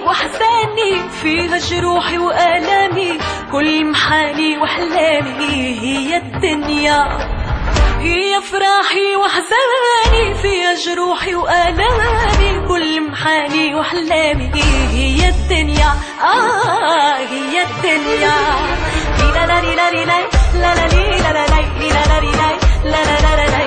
واحزاني، فيها جروحي وآلامي، كل محالي واحلامي. هي الدنيا هي افراحي واحزاني، فيها جروحي وآلامي، كل محالي واحلامي. هي الدنيا هي الدنيا. لا لا لا لا لا لا لا لا لا لا لا لا لا لا لا لا لا.